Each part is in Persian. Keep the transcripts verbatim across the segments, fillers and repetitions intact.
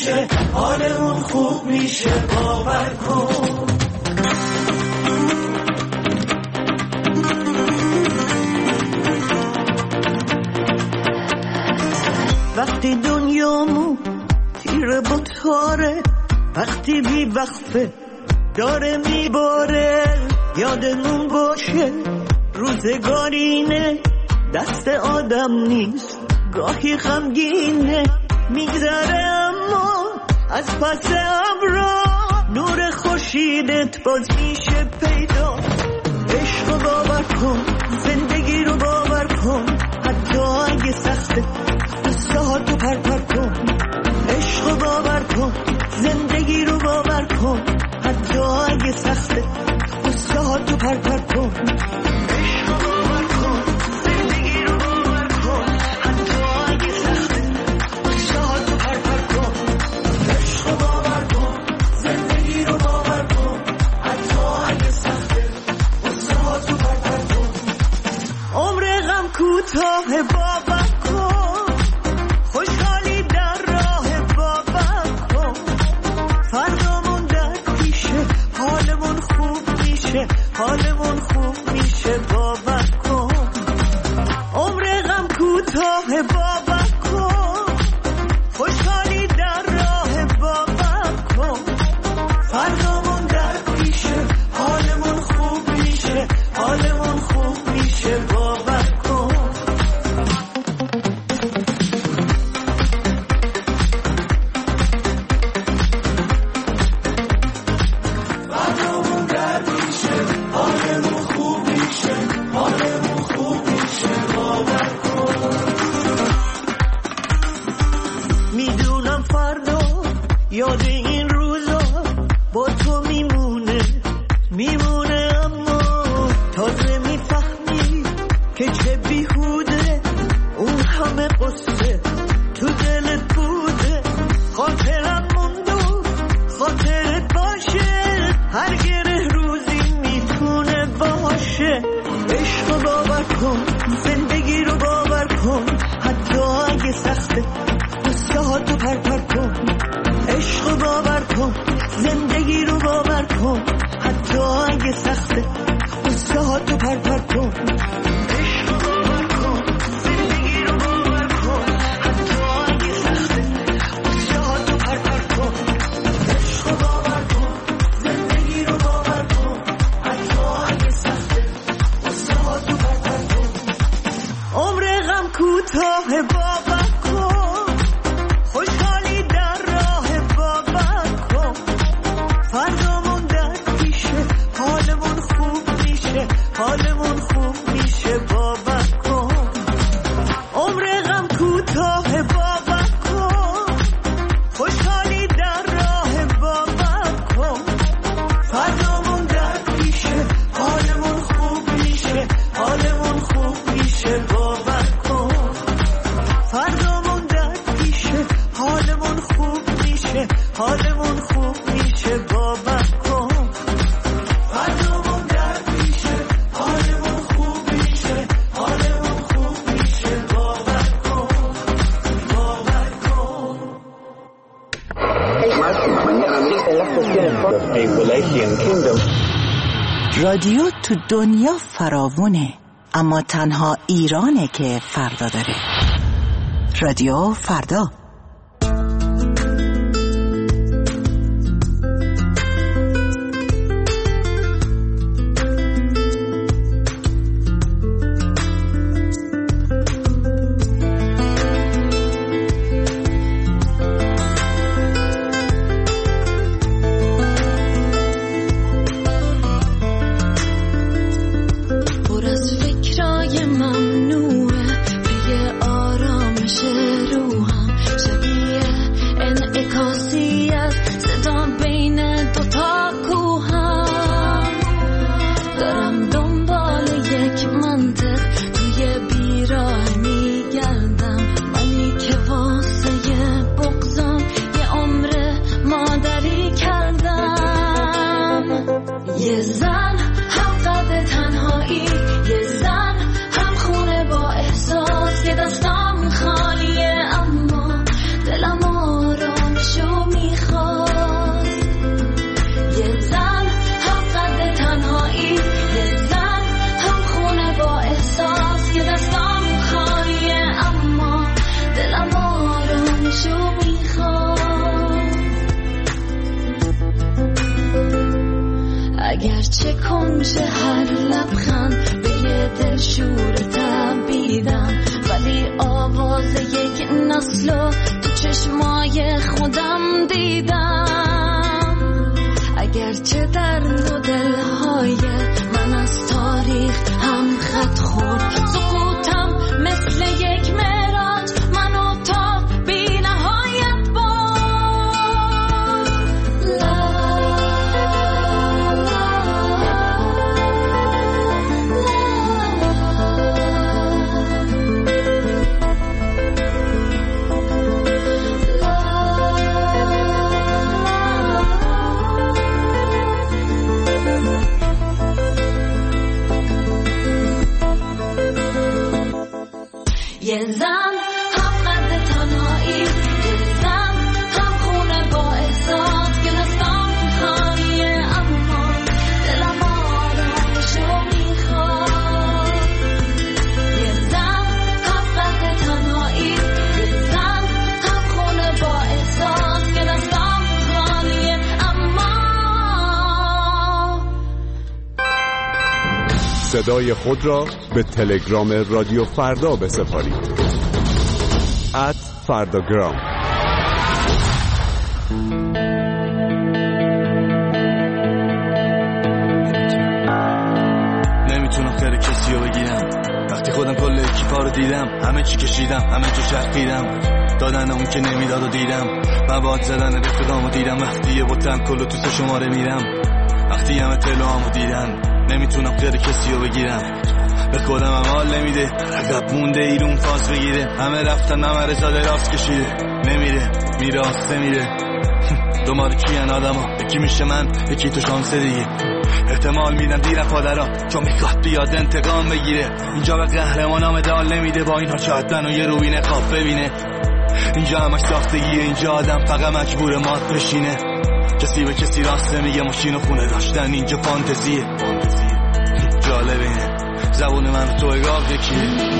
میشه، حالمون خوب میشه، باور کن. وقتی دنیامون تیره با تاره، وقتی بی وقفه داره میباره، یادمون باشه روزگارینه، دست آدم نیست، گاهی غمگینه، میگذره اما از پس ابرا نور خورشیدت باز میشه پیدا. عشق رو باور کن، زندگی رو باور کن، حتی اگه سخته قصه ها تو پر پر کن. عشق رو باور کن، زندگی رو باور کن، حتی اگه سخته قصه ها تو پر پر کن. کوتاه باور کن، خوشحالی در راه باور کن، فردامون در پیشه، حالمون خوب میشه، حالمون خوب میشه، باور کن. عمر غم کوتاه باور کن، خوشحالی در راه باور کن، فردامون در پیشه، حالمون خوب میشه، حالمون خوب میشه، باور کن. یاد این روزا با تو میمونه میمونه، اما تازه میفهمی که چه بیهوده اون همه قصه تو دلت بوده. خاطرم موندو خاطرت باشه، هر گره روزی میتونه باشه. عشق رو باور کن، زندگی رو باور کن، حتی اگه سخته قصه ها تو پر پر کن. عشق رو باور کن، زندگی رو باور کن، حتی اگه سخته قصه ها تو پر پر کن. عشق رو باور کن، زندگی رو باور کن، حتی اگه سخته قصه ها تو پر پر کن. عشق رو باور کن، زندگی رو باور کن، حتی اگه سخته قصه ها تو پر پر کن. عمر غم کوتاه باور کن، خوشحالی در راه باور کن، فردامون در پیشه، حالمون خوب میشه، حالمون خوب میشه، باور کن. عمر غم کوتاه باور کن، خوشحالی در راه باور کن، فردامون در پیشه، حالمون خوب میشه، حالمون خوب میشه، باور کن. فردامون در پیشه، حالمون خوب میشه، حالمون خوب میشه، باور کن. فردامون در پیشه، حالمون خوب میشه، حالمون خوب میشه، باور کن، باور کن. رادیو تو دنیا فراوونه، اما تنها ایرانه که فردا داره. رادیو فردا. یه زن هم قد تنهایی، یه زن هم خونه با احساس، یه دستم خالیه اما دلم آرامشو اگرچه کنج هر لبخند به یه دل شور تبیدم، ولی آواز یک نسلو تو چشمای خودم دیدم. اگرچه در دو دلهای من از تاریخ هم خط خورد، سقوطم مثل یک معراج منو تا بی نهایت برد. لا یه زن هم قد تنهایی، یه زن هم خونه با احساس که دستام خالیه اما دلم آرامشو میخواد. یه زن هم قد تنهایی، یه زن هم خونه با احساس که دستام خالیه اما. صدای خود را به تلگرام رادیو فردا بسپارید. ات فرداگرام. نمیتونم خیر کسی رو بگیرم وقتی خودم کل اکیپا رو دیدم، همه چی کشیدم، همه جو چرخیدم، دادن اون که نمیداد و دیدم، مواد زدن رفیقامو دیدم، وقتی یه بوتن کلو تو سه شماره میرم، وقتی همه تلوامو دیدن. نمیتونم خیر کسی رو بگیرم، به خودم عمال نمیده، عقب مونده ایرون فاز بگیره، همه رفتن همه رزاده راست کشیده، نمیره میره آسته میره. دوماره کیان آدم ها، یکی میشه من یکی تو شانسه دیگه، احتمال میدم دیرم پادرها چون میخواد بیاد انتقام بگیره. اینجا به قهرمانا مدال نمیده، با اینها چهتن و یه روبین خواب ببینه. اینجا همش ساختگیه، اینجا آدم فقط مجبور مات بشینه، کسی به کسی راست نمیگه، ماشین و خونه داشتن اینجا فانتزیه. جالب اینه زبون من تو اگاه یکیه.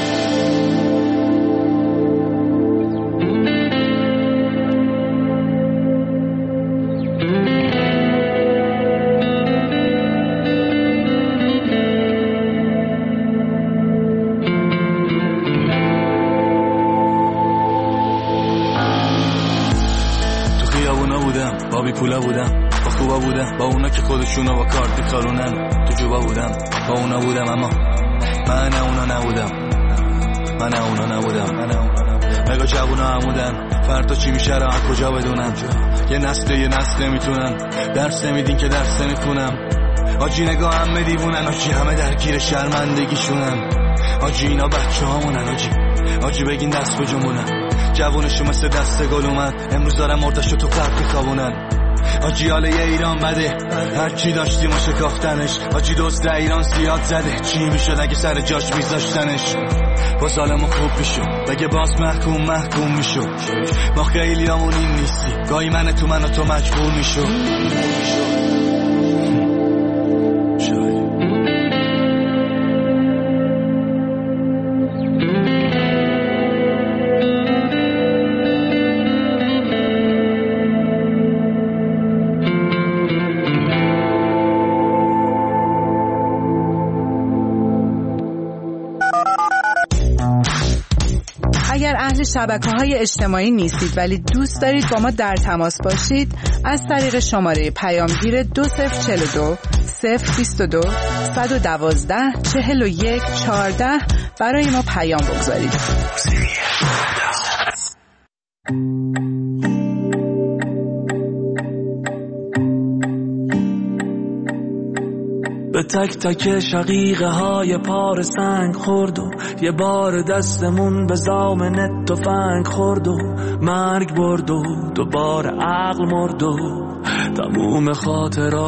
تو خیابونا بودم، با بی پولا بودم، با خوبا بودم، با اونا که خودشونو با کارت میخارونن، تو جوبا بودم، با اونا بودم، اما من نه اونا نبودم، من نه اونا نبودم. مگا جوونا عمودن، فردا چی میشه را کجا بدونم، یه نسل یه نسل نمیتونن، درس نمیدین که درس نمیخونم. آجی نگاه همه دیوونن، آجی همه درگیر شرمندگیشونن، آجی اینا بچه هامونن، آجی آجی بگین دست بجمونن، جوونشو مثل دست گل اومد، امروز دارم مردشو تو قبل میخوابونن. آجی حاله یه ایران بده، هر چی داشتیم و شکافتنش، آجی دوست ایران زیاد زده، چی میشد اگه سر جاش میذاشتنش، با سالمون خوب میشد، بگه باز محکوم محکوم میشد، ما خیلی همون این نیستی، گاهی من تو من و تو مجبور میشد. اگر اهل شبکه‌های اجتماعی نیستید ولی دوست دارید با ما در تماس باشید، از طریق شماره پیامگیر دو صفر چهل و دو صفر بیست و دو صد و دوازده چهل و یک چهارده برای ما پیام بگذارید. به تک تک شقیقه های پار سنگ خورد و یه بار دستمون به زامن تفنگ خورد و مرگ برد و دوباره عقل مرد و تموم خاطرات